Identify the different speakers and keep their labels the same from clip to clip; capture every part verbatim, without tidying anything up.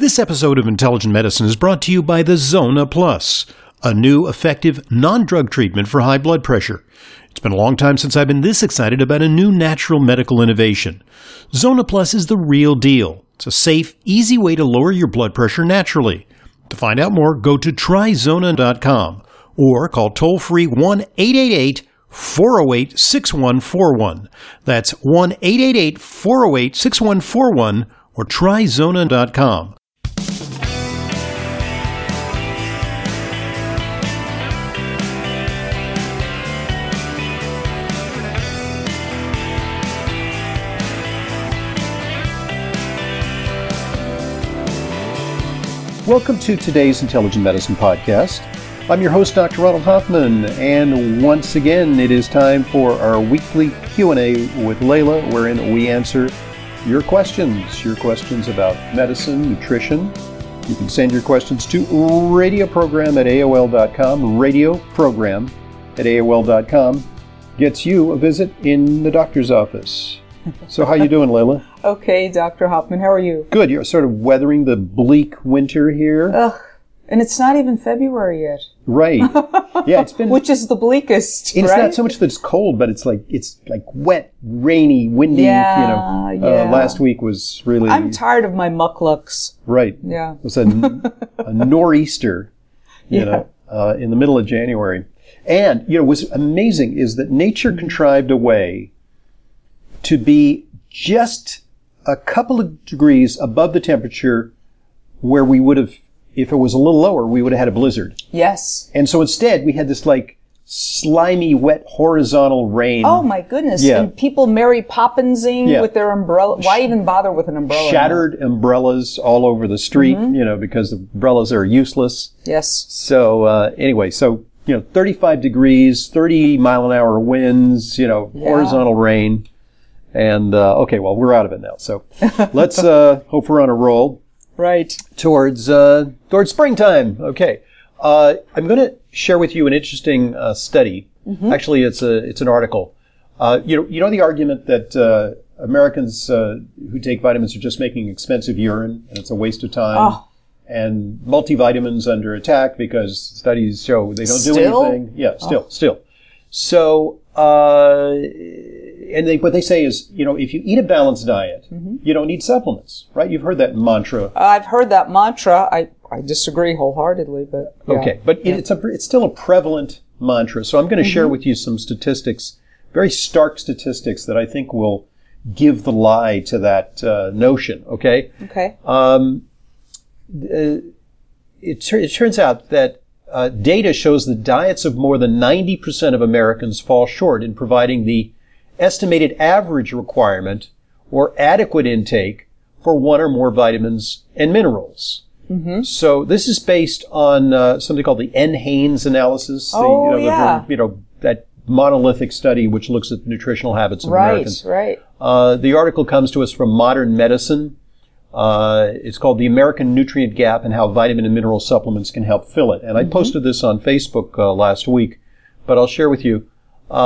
Speaker 1: This episode of Intelligent Medicine is brought to you by the Zona Plus, a new, effective, non-drug treatment for high blood pressure. It's been a long time since I've been this excited about a new natural medical innovation. Zona Plus is the real deal. It's a safe, easy way to lower your blood pressure naturally. To find out more, go to try zona dot com or call toll-free one eight eight eight, four oh eight, six one four one. That's one eight eight eight, four oh eight, six one four one or try zona dot com. Welcome to today's Intelligent Medicine Podcast. I'm your host, Doctor Ronald Hoffman, and once again, it is time for our weekly Q and A with Layla, wherein we answer your questions, your questions about medicine, nutrition. You can send your questions to radioprogram at A O L dot com. Radioprogram at A O L dot com gets you a visit in the doctor's office. So how you doing, Layla?
Speaker 2: Okay, Doctor Hoffman, how are you?
Speaker 1: Good. You're sort of weathering the bleak winter here.
Speaker 2: Ugh, and it's not even February yet.
Speaker 1: Right. Yeah, it's been...
Speaker 2: Which is the bleakest,
Speaker 1: It's
Speaker 2: right?
Speaker 1: not so much that it's cold, but it's like it's like wet, rainy, windy,
Speaker 2: yeah,
Speaker 1: you know.
Speaker 2: Yeah.
Speaker 1: Uh, last week was really...
Speaker 2: I'm tired of my mucklucks.
Speaker 1: Right.
Speaker 2: Yeah.
Speaker 1: It was a, a nor'easter, you
Speaker 2: Yeah.
Speaker 1: know, uh, in the middle of January. And, you know, what's amazing is that nature contrived a way to be just a couple of degrees above the temperature where we would have, if it was a little lower, we would have had a blizzard.
Speaker 2: Yes.
Speaker 1: And so instead, we had this like slimy, wet, horizontal rain.
Speaker 2: Oh my goodness.
Speaker 1: Yeah.
Speaker 2: And people Mary Poppinsing
Speaker 1: Yeah.
Speaker 2: with their umbrella. Why even bother with an umbrella?
Speaker 1: Shattered umbrellas all over the street,
Speaker 2: Mm-hmm.
Speaker 1: you know, because the umbrellas are useless.
Speaker 2: Yes.
Speaker 1: So uh, anyway, so, you know, thirty-five degrees, thirty mile an hour winds, you know,
Speaker 2: Yeah.
Speaker 1: horizontal rain. And, uh, okay, well, we're out of it now. So let's uh, hope we're on a roll
Speaker 2: Right.
Speaker 1: towards uh, towards springtime. Okay. Uh, I'm going to share with you an interesting uh, study.
Speaker 2: Mm-hmm.
Speaker 1: Actually, it's a it's an article. Uh, you know, you know the argument that uh, Americans uh, who take vitamins are just making expensive urine, and it's a waste of time.
Speaker 2: Oh.
Speaker 1: And multivitamins under attack because studies show they don't
Speaker 2: Still?
Speaker 1: do anything. Yeah, still, still. So, uh, and they, what they say is, you know, if you eat a balanced diet,
Speaker 2: Mm-hmm.
Speaker 1: you don't need supplements, right? You've heard that mantra.
Speaker 2: I've heard that mantra. I, I disagree wholeheartedly, but yeah.
Speaker 1: Okay, but it, it's a it's still a prevalent mantra. So I'm going to
Speaker 2: Mm-hmm.
Speaker 1: share with you some statistics, very stark statistics that I think will give the lie to that uh, notion. Okay.
Speaker 2: Okay.
Speaker 1: Um, uh, it, tur- it turns out that uh, data shows that diets of more than ninety percent of Americans fall short in providing the estimated average requirement or adequate intake for one or more vitamins and minerals.
Speaker 2: Mm-hmm.
Speaker 1: So this is based on uh, something called the NHANES analysis. The,
Speaker 2: Oh,
Speaker 1: you know, the
Speaker 2: yeah.
Speaker 1: very- you know, that monolithic study which looks at nutritional habits of
Speaker 2: Right,
Speaker 1: Americans.
Speaker 2: right.
Speaker 1: Uh, the article comes to us from Modern Medicine. Uh, it's called The American Nutrient Gap and How Vitamin and Mineral Supplements Can Help Fill It. And I
Speaker 2: Mm-hmm.
Speaker 1: posted this on Facebook uh, last week, but I'll share with you.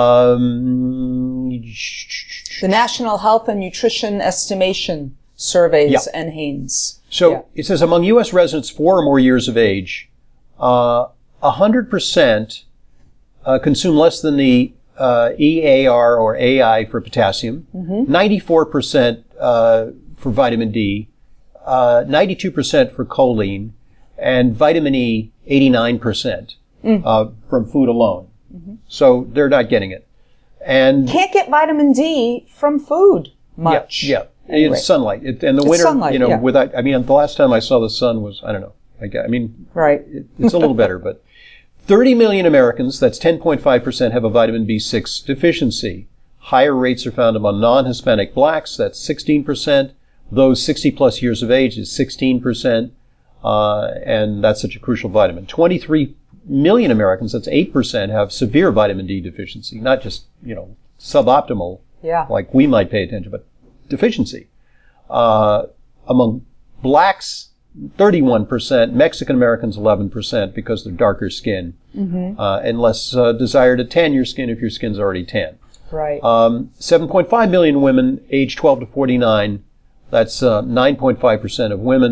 Speaker 1: Um,
Speaker 2: The National Health and Nutrition Estimation Surveys
Speaker 1: Yeah.
Speaker 2: and Haynes.
Speaker 1: so
Speaker 2: Yeah.
Speaker 1: it says among U S residents four or more years of age, uh, one hundred percent uh, consume less than the uh, E A R or A I for potassium,
Speaker 2: Mm-hmm.
Speaker 1: ninety-four percent uh, for vitamin D, uh, ninety-two percent for choline, and vitamin E, eighty-nine percent
Speaker 2: Mm.
Speaker 1: uh, from food alone.
Speaker 2: Mm-hmm.
Speaker 1: So they're not getting it. And
Speaker 2: Can't get vitamin D from food much.
Speaker 1: yeah, yeah.
Speaker 2: Anyway.
Speaker 1: It's sunlight. It, and the
Speaker 2: It's
Speaker 1: winter,
Speaker 2: sunlight,
Speaker 1: you know,
Speaker 2: yeah.
Speaker 1: without, I mean, the last time I saw the sun was, I don't know. I, gu- I mean,
Speaker 2: Right.
Speaker 1: it, it's a little better, but thirty million Americans, that's ten point five percent, have a vitamin B six deficiency. Higher rates are found among non-Hispanic blacks, that's sixteen percent. Those sixty plus years of age is sixteen percent. Uh, and that's such a crucial vitamin. twenty-three million Americans, that's eight percent, have severe vitamin D deficiency. Not just, you know, suboptimal,
Speaker 2: Yeah.
Speaker 1: like we might pay attention, but deficiency. Uh, among blacks, thirty-one percent, Mexican Americans, eleven percent, because they're darker skin,
Speaker 2: Mm-hmm.
Speaker 1: uh, and less uh, desire to tan your skin if your skin's already tan.
Speaker 2: Right.
Speaker 1: Um, seven point five million women aged twelve to forty-nine, that's uh, nine point five percent of women,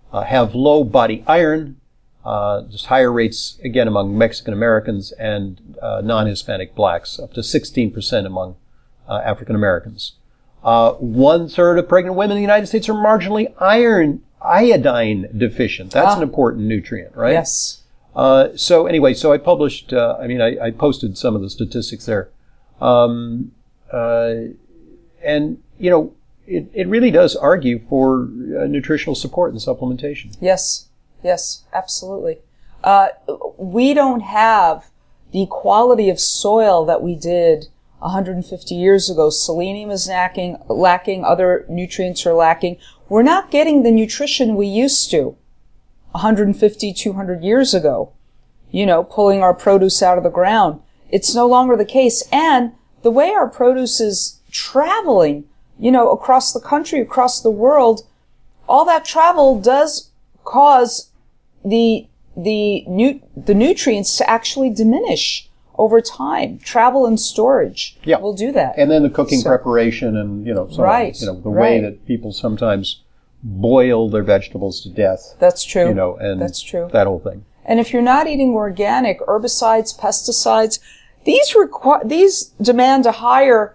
Speaker 3: uh, have low body iron, uh, just higher rates, again, among Mexican Americans and uh, non-Hispanic blacks, up to sixteen percent among uh, African Americans. Uh, one third of pregnant women in the United States are marginally iron, iodine deficient. That's ah. an important nutrient, right?
Speaker 2: Yes.
Speaker 3: Uh, so anyway, so I published, uh, I mean, I, I posted some of the statistics there. Um, uh, and, you know, it, it really does argue for uh, nutritional support and supplementation.
Speaker 2: Yes. Yes, absolutely. Uh, we don't have the quality of soil that we did one hundred fifty years ago. Selenium is lacking, lacking, other nutrients are lacking. We're not getting the nutrition we used to one hundred fifty, two hundred years ago, you know, pulling our produce out of the ground. It's no longer the case. And the way our produce is traveling, you know, across the country, across the world, all that travel does cause the, the, nu- the nutrients to actually diminish over time. Travel and storage
Speaker 3: yeah.
Speaker 2: will do that.
Speaker 3: And then the cooking so, preparation and, you know, so
Speaker 2: right,
Speaker 3: on, you know, the
Speaker 2: right.
Speaker 3: way that people sometimes boil their vegetables to death.
Speaker 2: That's true.
Speaker 3: You know, and
Speaker 2: That's true.
Speaker 3: that whole thing.
Speaker 2: And if you're not eating organic, herbicides, pesticides, these require, these demand a higher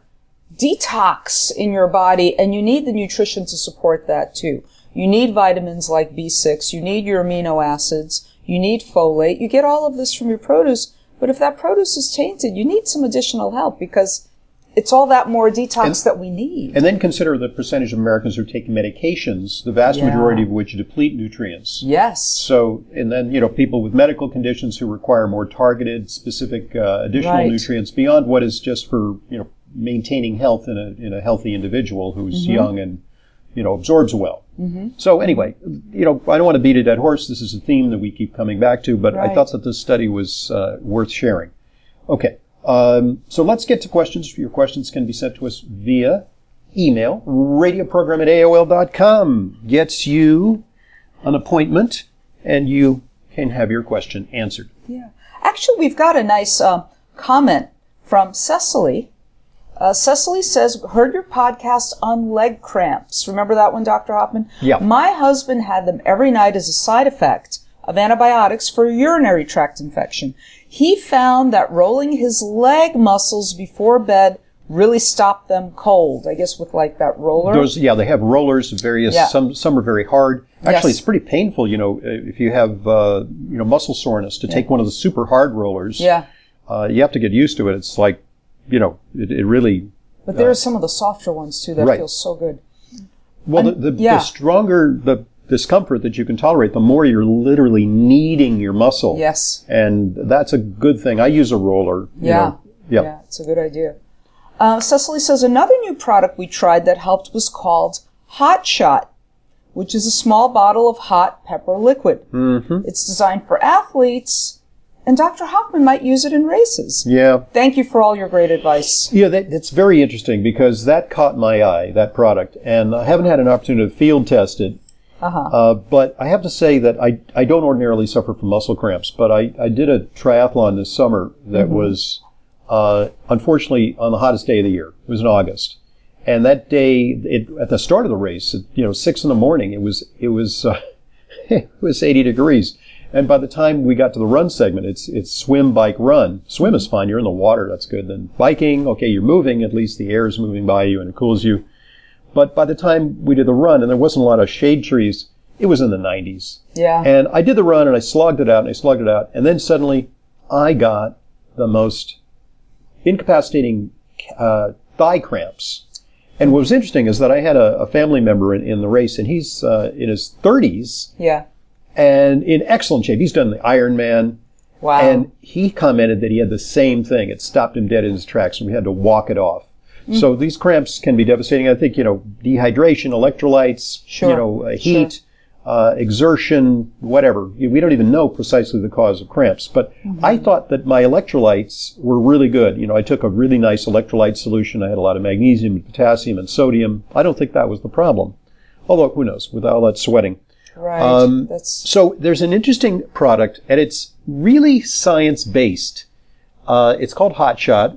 Speaker 2: detox in your body, and you need the nutrition to support that too. You need vitamins like B six, you need your amino acids, you need folate. You get all of this from your produce, but if that produce is tainted, you need some additional help because it's all that more detox and, that we need.
Speaker 3: And then consider the percentage of Americans who are taking medications, the vast yeah. majority of which deplete nutrients.
Speaker 2: Yes.
Speaker 3: So, and then, you know, people with medical conditions who require more targeted, specific uh, additional right. nutrients beyond what is just for, you know, maintaining health in a in a healthy individual who's mm-hmm. young and, you know, absorbs well. Mm-hmm. So anyway, you know, I don't want to beat a dead horse. This is a theme that we keep coming back to, but right. I thought that this study was uh, worth sharing. Okay. Um, so let's get to questions. Your questions can be sent to us via email. Radioprogram at A O L dot com gets you an appointment, and you can have your question answered.
Speaker 2: Yeah. Actually, we've got a nice uh, comment from Cecily. Uh, Cecily says, heard your podcast on leg cramps. Remember that one, Doctor Hoffman?
Speaker 3: Yeah.
Speaker 2: My husband had them every night as a side effect of antibiotics for a urinary tract infection. He found that rolling his leg muscles before bed really stopped them cold. I guess with like that roller.
Speaker 3: Those, yeah, they have rollers, various, yeah. some some are very hard. Actually, yes. It's pretty painful, you know, if you have, uh, you know, muscle soreness, to yeah. take one of the super hard rollers.
Speaker 2: Yeah.
Speaker 3: Uh, you have to get used to it. It's like, you know, it, it really...
Speaker 2: But there uh, are some of the softer ones, too, that right. feel so good.
Speaker 3: Well, and, the, the, yeah. the stronger the discomfort that you can tolerate, the more you're literally kneading your muscle.
Speaker 2: Yes.
Speaker 3: And that's a good thing. I use a roller. You
Speaker 2: yeah.
Speaker 3: know. Yeah.
Speaker 2: Yeah, it's a good idea. Uh, Cecily says, another new product we tried that helped was called Hot Shot, which is a small bottle of hot pepper liquid.
Speaker 3: Mm-hmm.
Speaker 2: It's designed for athletes, and Doctor Hoffman might use it in races.
Speaker 3: Yeah.
Speaker 2: Thank you for all your great advice.
Speaker 3: Yeah, that, that's very interesting because that caught my eye, that product, and I haven't had an opportunity to field test it.
Speaker 2: Uh-huh.
Speaker 3: Uh, but I have to say that I, I don't ordinarily suffer from muscle cramps, but I, I did a triathlon this summer that mm-hmm. was, uh, unfortunately on the hottest day of the year. It was in August. And that day, it, at the start of the race, at, you know, six in the morning, it was, it was, uh, it was eighty degrees. And by the time we got to the run segment, it's, it's swim, bike, run. Swim is fine. You're in the water. That's good. Then biking, okay, you're moving. At least the air is moving by you and it cools you. But by the time we did the run, and there wasn't a lot of shade trees, it was in the nineties.
Speaker 2: Yeah.
Speaker 3: And I did the run, and I slogged it out, and I slogged it out. And then suddenly, I got the most incapacitating uh, thigh cramps. And what was interesting is that I had a, a family member in, in the race, and he's uh, in his thirties.
Speaker 2: Yeah.
Speaker 3: And in excellent shape. He's done the Ironman.
Speaker 2: Wow.
Speaker 3: And he commented that he had the same thing. It stopped him dead in his tracks, and we had to walk it off. Mm. So these cramps can be devastating. I think, you know, dehydration, electrolytes,
Speaker 2: sure.
Speaker 3: you know, uh, heat,
Speaker 2: sure.
Speaker 3: uh, exertion, whatever. We don't even know precisely the cause of cramps. But mm-hmm. I thought that my electrolytes were really good. You know, I took a really nice electrolyte solution. I had a lot of magnesium and potassium and sodium. I don't think that was the problem. Although, who knows, with all that sweating.
Speaker 2: Right.
Speaker 3: Um,
Speaker 2: That's...
Speaker 3: So there's an interesting product, and it's really science-based. Uh, it's called Hot Shot.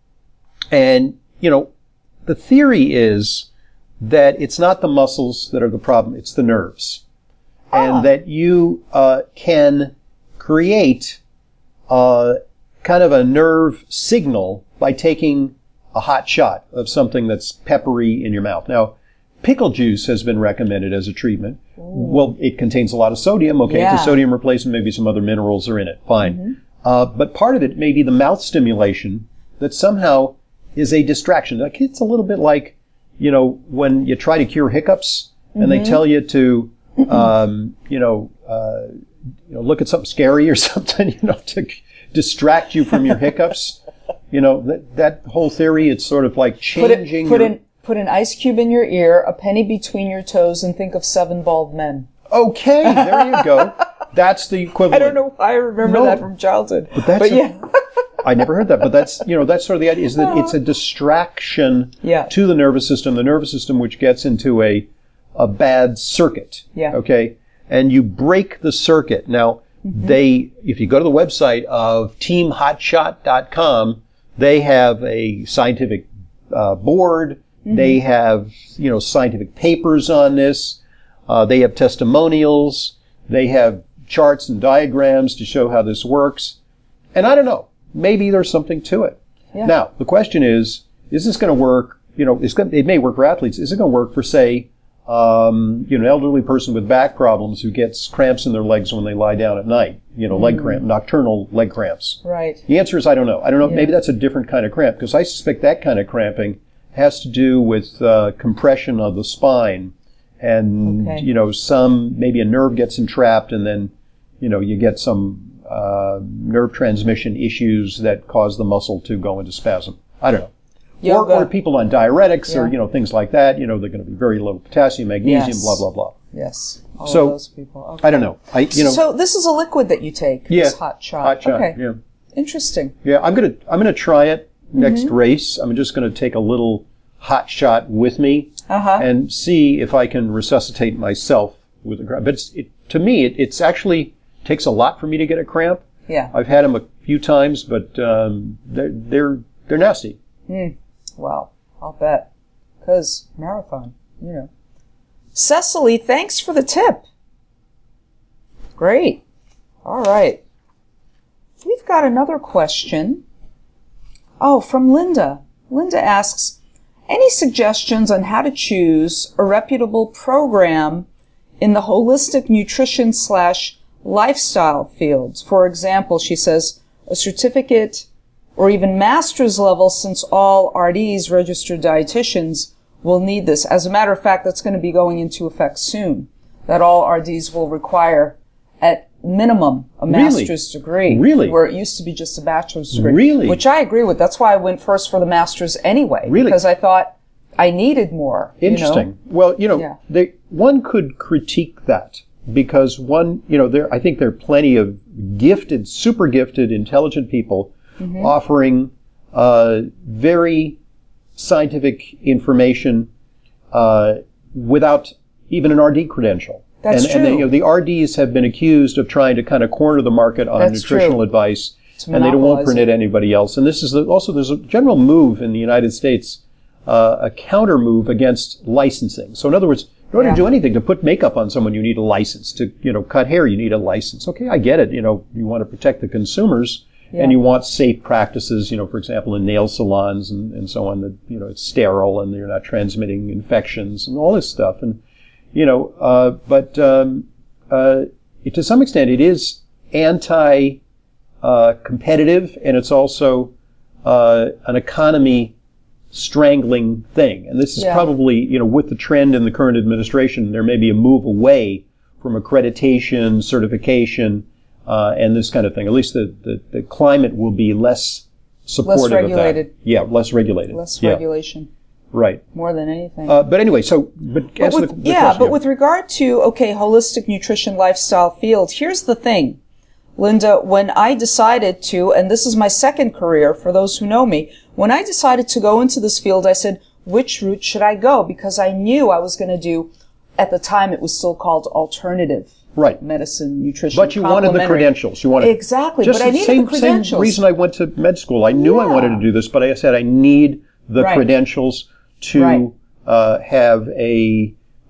Speaker 3: And, you know, the theory is that it's not the muscles that are the problem, it's the nerves. and
Speaker 2: Ah.
Speaker 3: that you uh, can create uh, kind of a nerve signal by taking a hot shot of something that's peppery in your mouth. Now, pickle juice has been recommended as a treatment. Ooh. Well, it contains a lot of sodium. Okay,
Speaker 2: yeah.
Speaker 3: it's a sodium replacement. Maybe some other minerals are in it. Fine. Mm-hmm. Uh, but part of it may be the mouth stimulation that somehow is a distraction. Like, it's a little bit like, you know, when you try to cure hiccups and mm-hmm. they tell you to, um, you know, uh, you know, look at something scary or something, you know, to distract you from your hiccups. You know, that that whole theory, it's sort of like changing
Speaker 2: Put, it, put,
Speaker 3: your...
Speaker 2: an, put an ice cube in your ear, a penny between your toes, and think of seven bald men.
Speaker 3: Okay, there you go. That's the equivalent.
Speaker 2: I don't know why I remember
Speaker 3: no,
Speaker 2: that from childhood.
Speaker 3: But, that's
Speaker 2: but
Speaker 3: a,
Speaker 2: yeah.
Speaker 3: I never heard that, but that's, you know, that's sort of the idea, is that it's a distraction
Speaker 2: yeah.
Speaker 3: to the nervous system, the nervous system which gets into a a bad circuit.
Speaker 2: Yeah.
Speaker 3: Okay? And you break the circuit. Now, mm-hmm. they, if you go to the website of team hotshot dot com, they have a scientific uh, board. Mm-hmm. They have, you know, scientific papers on this. Uh, they have testimonials. They have charts and diagrams to show how this works. And I don't know. Maybe there's something to it.
Speaker 2: Yeah.
Speaker 3: Now, the question is, is this going to work? You know, it's gonna, it may work for athletes. Is it going to work for, say, um, you know, an elderly person with back problems who gets cramps in their legs when they lie down at night? You know, mm. leg cramp, nocturnal leg cramps.
Speaker 2: Right.
Speaker 3: The answer is I don't know. I don't know.
Speaker 2: Yeah.
Speaker 3: Maybe that's a different kind of cramp, because I suspect that kind of cramping has to do with uh, compression of the spine, and
Speaker 2: okay.
Speaker 3: you know, some maybe a nerve gets entrapped, and then you know you get some uh, nerve transmission issues that cause the muscle to go into spasm. I don't know. Or, or people on diuretics, yeah. or you know things like that. You know, they're going to be very low potassium, magnesium,
Speaker 2: yes.
Speaker 3: blah blah blah.
Speaker 2: Yes. All
Speaker 3: so
Speaker 2: of those people. Okay.
Speaker 3: I don't know. I you know.
Speaker 2: So this is a liquid that you take.
Speaker 3: Yeah.
Speaker 2: This hot shot.
Speaker 3: Hot shot.
Speaker 2: Okay.
Speaker 3: Yeah.
Speaker 2: Interesting.
Speaker 3: Yeah, I'm gonna I'm gonna try it next
Speaker 2: mm-hmm.
Speaker 3: race. I'm just gonna take a little hot shot with me
Speaker 2: uh-huh.
Speaker 3: and see if I can resuscitate myself with a cramp. But it's, it, to me, it it's actually takes a lot for me to get a cramp.
Speaker 2: Yeah.
Speaker 3: I've had them a few times, but um, they're they're they're nasty.
Speaker 2: Mm. Wow, I'll bet. Because marathon, you know. Cecily, thanks for the tip. Great. All right. We've got another question. Oh, from Linda. Linda asks, any suggestions on how to choose a reputable program in the holistic nutrition slash lifestyle fields? For example, she says, a certificate or even master's level, since all R Ds, registered dietitians, will need this. As a matter of fact, that's going to be going into effect soon, that all R Ds will require at minimum a master's
Speaker 3: really?
Speaker 2: degree.
Speaker 3: Really?
Speaker 2: Where it used to be just a bachelor's degree.
Speaker 3: Really?
Speaker 2: Which I agree with. That's why I went first for the master's anyway.
Speaker 3: Really?
Speaker 2: Because I thought I needed more.
Speaker 3: Interesting.
Speaker 2: You know?
Speaker 3: Well, you know,
Speaker 2: yeah.
Speaker 3: they, one could critique that, because one, you know, there, I think there are plenty of gifted, super gifted, intelligent people mm-hmm. offering uh, very scientific information uh, without even an R D credential.
Speaker 2: That's
Speaker 3: and,
Speaker 2: true.
Speaker 3: And the, you know, the R Ds have been accused of trying to kind of corner the market on
Speaker 2: That's
Speaker 3: nutritional
Speaker 2: true.
Speaker 3: advice,
Speaker 2: To
Speaker 3: and they don't want to
Speaker 2: monopolize
Speaker 3: permit anybody else. And this is the, also, there's a general move in the United States, uh, a counter move against licensing. So in other words, in order
Speaker 2: Yeah.
Speaker 3: to do anything, to put makeup on someone, you need a license. To, you know, cut hair, you need a license. Okay, I get it. You know, you want to protect the consumers,
Speaker 2: Yeah.
Speaker 3: and you want safe practices, you know, for example, in nail salons and, and so on, that, you know, it's sterile and you're not transmitting infections and all this stuff. And, you know, uh, but, um, uh, it, to some extent, it is anti, uh, competitive, and it's also, uh, an economy strangling thing. And this is
Speaker 2: Yeah.
Speaker 3: probably, you know, with the trend in the current administration, there may be a move away from accreditation, certification, uh, and this kind of thing. At least the, the, the climate will be less supportive
Speaker 2: Less regulated.
Speaker 3: of that. Yeah, less regulated.
Speaker 2: Less
Speaker 3: yeah.
Speaker 2: regulation.
Speaker 3: Right.
Speaker 2: More than anything.
Speaker 3: Uh, but anyway, so, but,
Speaker 2: But
Speaker 3: answer
Speaker 2: with,
Speaker 3: the, the
Speaker 2: yeah,
Speaker 3: question,
Speaker 2: but with regard to, okay, holistic nutrition lifestyle field, here's the thing, Linda, when I decided to, and this is my second career, for those who know me, when I decided to go into this field, I said, which route should I go? Because I knew I was going to do, at the time it was still called alternative
Speaker 3: right.
Speaker 2: medicine, nutrition,
Speaker 3: But you wanted the credentials. You wanted
Speaker 2: Exactly,
Speaker 3: just
Speaker 2: but I
Speaker 3: the
Speaker 2: needed
Speaker 3: same,
Speaker 2: the credentials.
Speaker 3: Same reason I went to med school. I knew I
Speaker 2: Yeah.
Speaker 3: wanted to do this, but I said I need the
Speaker 2: Right.
Speaker 3: credentials to
Speaker 2: Right.
Speaker 3: uh, have a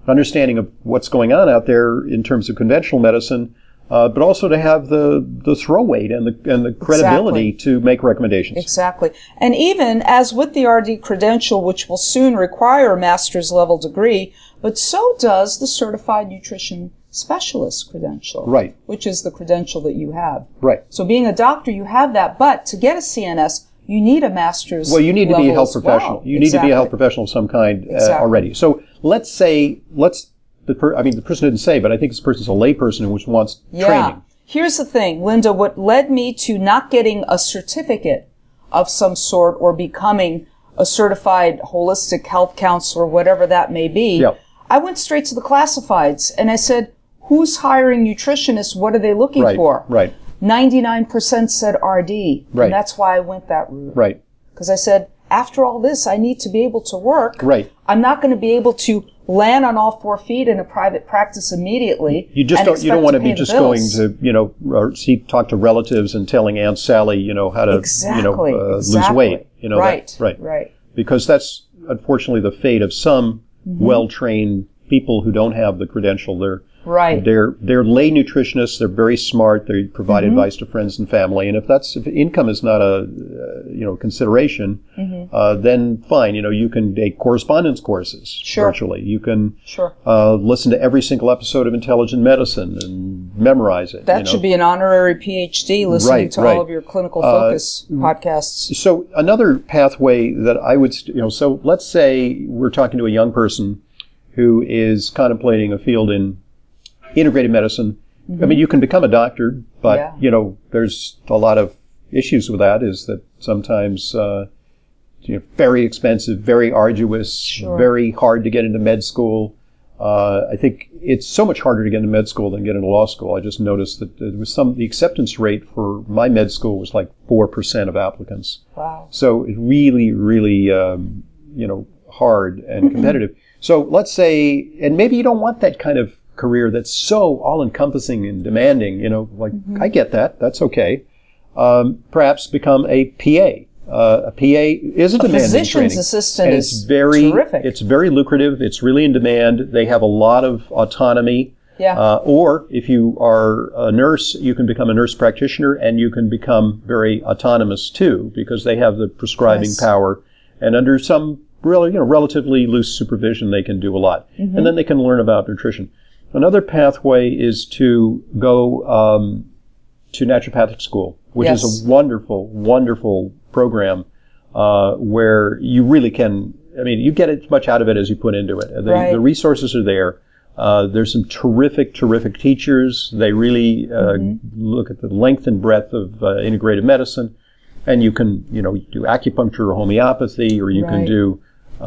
Speaker 3: understanding of what's going on out there in terms of conventional medicine, uh, but also to have the, the throw weight and the, and the credibility
Speaker 2: Exactly.
Speaker 3: to make recommendations.
Speaker 2: Exactly. And even as with the R D credential, which will soon require a master's level degree, but so does the certified nutrition specialist credential.
Speaker 3: Right.
Speaker 2: Which is the credential that you have.
Speaker 3: Right.
Speaker 2: So being a doctor, you have that, but to get a C N S, you need a master's
Speaker 3: Well, you need to be a
Speaker 2: level
Speaker 3: health
Speaker 2: as
Speaker 3: professional.
Speaker 2: well.
Speaker 3: You need
Speaker 2: Exactly.
Speaker 3: to be a health professional of some kind uh,
Speaker 2: Exactly.
Speaker 3: already. So let's say, let's, the per, I mean, the person didn't say, but I think this person's a lay person which wants
Speaker 2: Yeah.
Speaker 3: training.
Speaker 2: Here's the thing, Linda, what led me to not getting a certificate of some sort or becoming a certified holistic health counselor, whatever that may be,
Speaker 3: Yeah.
Speaker 2: I went straight to the classifieds and I said, who's hiring nutritionists? What are they looking
Speaker 3: Right,
Speaker 2: for?
Speaker 3: right,
Speaker 2: ninety-nine percent said R D.
Speaker 3: Right.
Speaker 2: And that's why I went that route.
Speaker 3: right,
Speaker 2: Because I said, after all this, I need to be able to work.
Speaker 3: right.
Speaker 2: I'm not going to be able to land on all four feet in a private practice immediately.
Speaker 3: You just
Speaker 2: and
Speaker 3: don't, you don't
Speaker 2: expect
Speaker 3: want to
Speaker 2: pay
Speaker 3: be
Speaker 2: the
Speaker 3: just
Speaker 2: bills.
Speaker 3: going to, you know, or see, talk to relatives and telling Aunt Sally, you know, how to,
Speaker 2: Exactly.
Speaker 3: you know, uh,
Speaker 2: exactly.
Speaker 3: lose weight. You know, that-
Speaker 2: right.
Speaker 3: right.
Speaker 2: Right.
Speaker 3: Because that's unfortunately the fate of some
Speaker 2: Mm-hmm.
Speaker 3: well-trained people who don't have the credential. They're
Speaker 2: Right.
Speaker 3: They're they're lay nutritionists. They're very smart. They provide
Speaker 2: Mm-hmm.
Speaker 3: advice to friends and family. And if that's if income is not a uh, you know consideration,
Speaker 2: Mm-hmm.
Speaker 3: uh, then fine. You know you can take correspondence courses
Speaker 2: Sure.
Speaker 3: virtually. You can
Speaker 2: Sure.
Speaker 3: uh, listen to every single episode of Intelligent Medicine and memorize it.
Speaker 2: That
Speaker 3: you know.
Speaker 2: should be an honorary P H D listening
Speaker 3: Right,
Speaker 2: to
Speaker 3: right.
Speaker 2: all of your clinical focus podcasts.
Speaker 3: So another pathway that I would, st- you know, so let's say we're talking to a young person who is contemplating a field in integrated medicine. I mean, you can become a doctor, but,
Speaker 2: Yeah.
Speaker 3: you know, there's a lot of issues with that is that sometimes, uh, you know, very expensive, very arduous,
Speaker 2: Sure.
Speaker 3: very hard to get into med school. Uh, I think it's so much harder to get into med school than get into law school. I just noticed that there was some, the acceptance rate for my med school was like four percent of applicants.
Speaker 2: Wow.
Speaker 3: So it's really, really, um, you know, hard and competitive. So let's say, and maybe you don't want that kind of career that's so all-encompassing and demanding, you know, like, I get that, that's okay. Um, perhaps become a P A. Uh, a P A is a,
Speaker 2: A
Speaker 3: demanding
Speaker 2: physician's
Speaker 3: training.
Speaker 2: assistant
Speaker 3: and
Speaker 2: is
Speaker 3: it's very,
Speaker 2: terrific.
Speaker 3: It's very lucrative. It's really in demand. They have a lot of autonomy.
Speaker 2: Yeah.
Speaker 3: Uh, or if you are a nurse, you can become a nurse practitioner and you can become very autonomous too, because they have the prescribing
Speaker 2: Yes.
Speaker 3: power. And under some really, you know, relatively loose supervision, they can do a lot.
Speaker 2: Mm-hmm.
Speaker 3: And then they can learn about nutrition. Another pathway is to go um, to naturopathic school, which
Speaker 2: Yes.
Speaker 3: is a wonderful, wonderful program uh, where you really can, I mean, you get as much out of it as you put into it. The,
Speaker 2: Right.
Speaker 3: the resources are there. Uh, there's some terrific, terrific teachers. They really uh,
Speaker 2: Mm-hmm.
Speaker 3: look at the length and breadth of uh, integrative medicine. And you can, you know, do acupuncture or homeopathy, or you can
Speaker 2: Right.
Speaker 3: do,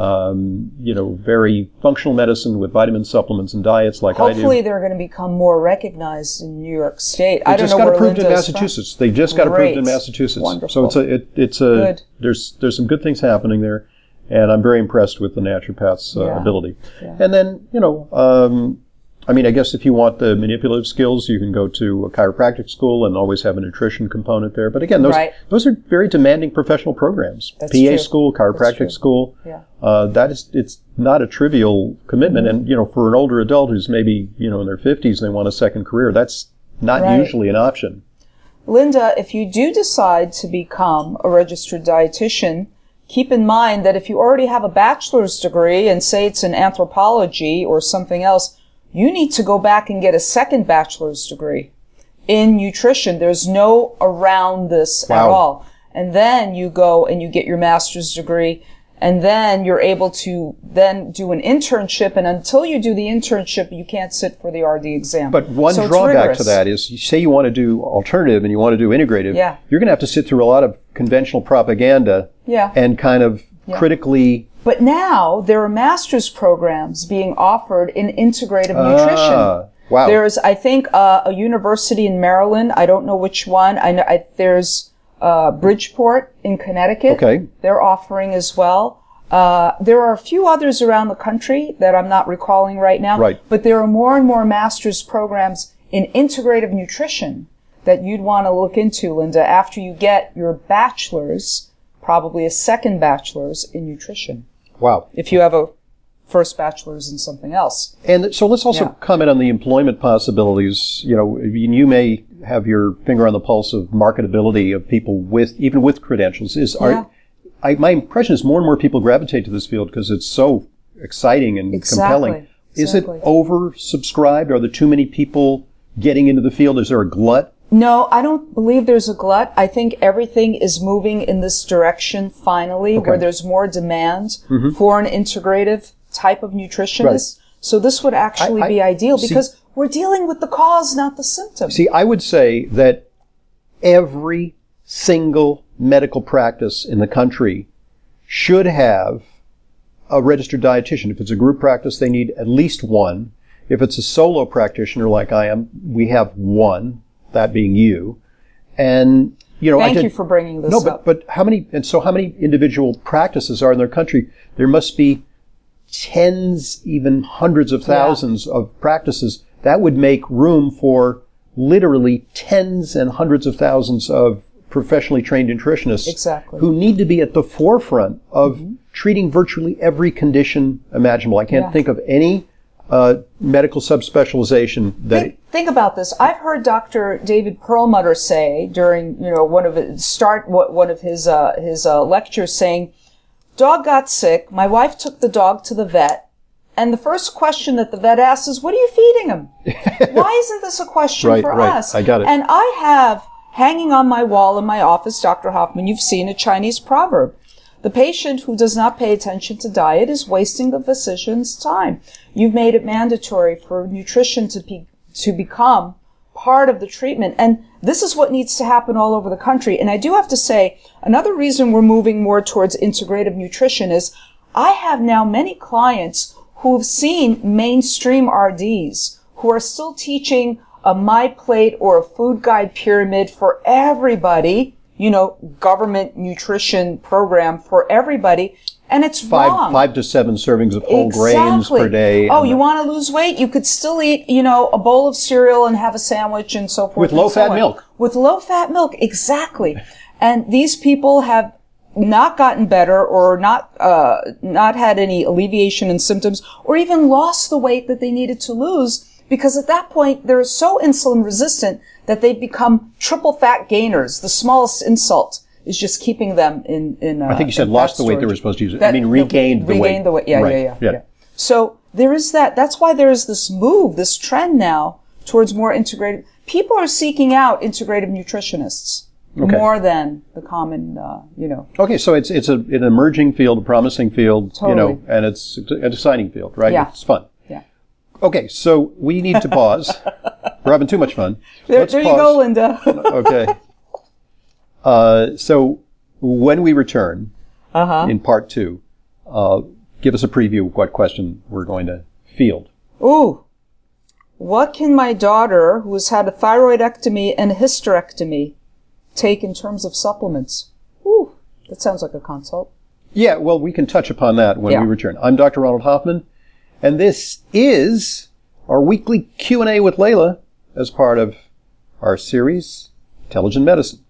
Speaker 3: um, you know, very functional medicine with vitamin supplements and diets like I do.
Speaker 2: Hopefully they're going to become more recognized in New York State. I
Speaker 3: They
Speaker 2: don't
Speaker 3: just
Speaker 2: know
Speaker 3: got
Speaker 2: where
Speaker 3: approved in
Speaker 2: Linda's from.
Speaker 3: Massachusetts. They just got approved in
Speaker 2: Great.
Speaker 3: Massachusetts.
Speaker 2: Wonderful.
Speaker 3: So it's a, it, it's a,
Speaker 2: Good.
Speaker 3: there's, there's some good things happening there. And I'm very impressed with the naturopath's uh,
Speaker 2: Yeah.
Speaker 3: ability.
Speaker 2: Yeah.
Speaker 3: And then, you know, um, I mean, I guess if you want the manipulative skills, you can go to a chiropractic school and always have a nutrition component there. But again, those
Speaker 2: Right.
Speaker 3: those are very demanding professional programs.
Speaker 2: That's
Speaker 3: P A
Speaker 2: true.
Speaker 3: school,
Speaker 2: That's true.
Speaker 3: chiropractic school.
Speaker 2: Yeah.
Speaker 3: Uh, that is, it's not a trivial commitment.
Speaker 2: Mm-hmm.
Speaker 3: And, you know, for an older adult who's maybe, you know, in their fifties and they want a second career, that's not
Speaker 2: Right.
Speaker 3: usually an option.
Speaker 2: Linda, if you do decide to become a registered dietitian, keep in mind that if you already have a bachelor's degree and say it's in anthropology or something else, you need to go back and get a second bachelor's degree in nutrition. There's no around this at
Speaker 3: Wow.
Speaker 2: all. And then you go and you get your master's degree, and then you're able to then do an internship. And until you do the internship, you can't sit for the R D exam.
Speaker 3: But one
Speaker 2: So it's
Speaker 3: drawback
Speaker 2: rigorous.
Speaker 3: to that is, you say you want to do alternative and you want to do integrative,
Speaker 2: Yeah.
Speaker 3: you're going to have to sit through a lot of conventional propaganda
Speaker 2: Yeah.
Speaker 3: and kind of
Speaker 2: Yeah.
Speaker 3: critically.
Speaker 2: But now there are master's programs being offered in integrative
Speaker 3: Ah,
Speaker 2: nutrition.
Speaker 3: wow.
Speaker 2: There's, I think, uh, a university in Maryland. I don't know which one. I know I, there's uh, Bridgeport in Connecticut.
Speaker 3: Okay.
Speaker 2: They're offering as well. Uh, there are a few others around the country that I'm not recalling right now.
Speaker 3: Right.
Speaker 2: But there are more and more master's programs in integrative nutrition that you'd want to look into, Linda, after you get your bachelor's, probably a second bachelor's in nutrition.
Speaker 3: Wow.
Speaker 2: If you have a first bachelor's in something else.
Speaker 3: And so let's also
Speaker 2: Yeah.
Speaker 3: comment on the employment possibilities. You know, you may have your finger on the pulse of marketability of people with, even with credentials. Is
Speaker 2: Yeah.
Speaker 3: are, I, my impression is more and more people gravitate to this field because it's so exciting and
Speaker 2: Exactly.
Speaker 3: compelling. Is it
Speaker 2: Exactly.
Speaker 3: oversubscribed? Are there too many people getting into the field? Is there a glut?
Speaker 2: No, I don't believe there's a glut. I think everything is moving in this direction finally,
Speaker 3: Okay.
Speaker 2: where there's more demand
Speaker 3: Mm-hmm.
Speaker 2: for an integrative type of nutritionist.
Speaker 3: Right.
Speaker 2: So this would actually
Speaker 3: I- I-
Speaker 2: be ideal
Speaker 3: see-
Speaker 2: because we're dealing with the cause, not the symptom.
Speaker 3: See, I would say that every single medical practice in the country should have a registered dietitian. If it's a group practice, they need at least one. If it's a solo practitioner like I am, we have one, that being you. And, you know, I
Speaker 2: Thank
Speaker 3: did,
Speaker 2: you for bringing this
Speaker 3: no,
Speaker 2: up.
Speaker 3: but, but how many, and so how many individual practices are in their country? There must be tens, even hundreds of thousands of practices. That would make room for literally tens and hundreds of thousands of professionally trained nutritionists
Speaker 2: Exactly.
Speaker 3: who need to be at the forefront of treating virtually every condition imaginable. I can't
Speaker 2: Yeah.
Speaker 3: think of any uh, medical subspecialization that
Speaker 2: Think, think about this. I've heard Doctor David Perlmutter say during, you know, one of his start one of his uh, his uh, lectures, saying, "Dog got sick. My wife took the dog to the vet, and the first question that the vet asks is, 'What are you feeding him?' Why isn't this a question
Speaker 3: Right,
Speaker 2: for
Speaker 3: right.
Speaker 2: us?"
Speaker 3: I got it.
Speaker 2: And I have hanging on my wall in my office, Doctor Hoffman. You've seen a Chinese proverb. The patient who does not pay attention to diet is wasting the physician's time. You've made it mandatory for nutrition to be, to become part of the treatment. And this is what needs to happen all over the country. And I do have to say, another reason we're moving more towards integrative nutrition is I have now many clients who have seen mainstream R Ds who are still teaching a My Plate or a food guide pyramid for everybody, you know, government nutrition program for everybody, and it's
Speaker 3: five,
Speaker 2: wrong.
Speaker 3: five to seven servings of whole grains
Speaker 2: Exactly.
Speaker 3: per day.
Speaker 2: Oh,
Speaker 3: and
Speaker 2: you
Speaker 3: the-
Speaker 2: want to lose weight? You could still eat, you know, a bowl of cereal and have a sandwich and so forth.
Speaker 3: With
Speaker 2: and so
Speaker 3: low-fat
Speaker 2: on.
Speaker 3: milk.
Speaker 2: With low-fat milk, exactly. And these people have not gotten better or not uh, not had any alleviation in symptoms or even lost the weight that they needed to lose, because at that point they're so insulin resistant that they become triple fat gainers. The smallest insult is just keeping them in in. Uh,
Speaker 3: I think you said
Speaker 2: in
Speaker 3: lost
Speaker 2: fat
Speaker 3: the weight they
Speaker 2: storage.
Speaker 3: were supposed to use. I
Speaker 2: That-
Speaker 3: mean, regained the weight.
Speaker 2: Regained the weight. Yeah,
Speaker 3: Right.
Speaker 2: yeah, yeah,
Speaker 3: Yeah.
Speaker 2: yeah. So there is that. That's why there is this move, this trend now towards more integrated. People are seeking out integrative nutritionists
Speaker 3: Okay.
Speaker 2: more than the common, uh, you know.
Speaker 3: Okay, so it's it's a, an emerging field, a promising field, you know,
Speaker 2: Totally.
Speaker 3: and it's an exciting field, right?
Speaker 2: Yeah.
Speaker 3: It's fun.
Speaker 2: Yeah.
Speaker 3: Okay, so we need to pause. We're having too much fun.
Speaker 2: There,
Speaker 3: Let's
Speaker 2: there you
Speaker 3: pause.
Speaker 2: go, Linda.
Speaker 3: Okay. Uh, so when we return
Speaker 2: uh-huh.
Speaker 3: in part two, uh, give us a preview of what question we're going to field.
Speaker 2: Ooh. What can my daughter, who has had a thyroidectomy and a hysterectomy, take in terms of supplements? Ooh. That sounds like a consult.
Speaker 3: Yeah, well, we can touch upon that when
Speaker 2: Yeah.
Speaker 3: we return. I'm Doctor Ronald Hoffman, and this is our weekly Q and A with Layla as part of our series, Intelligent Medicine.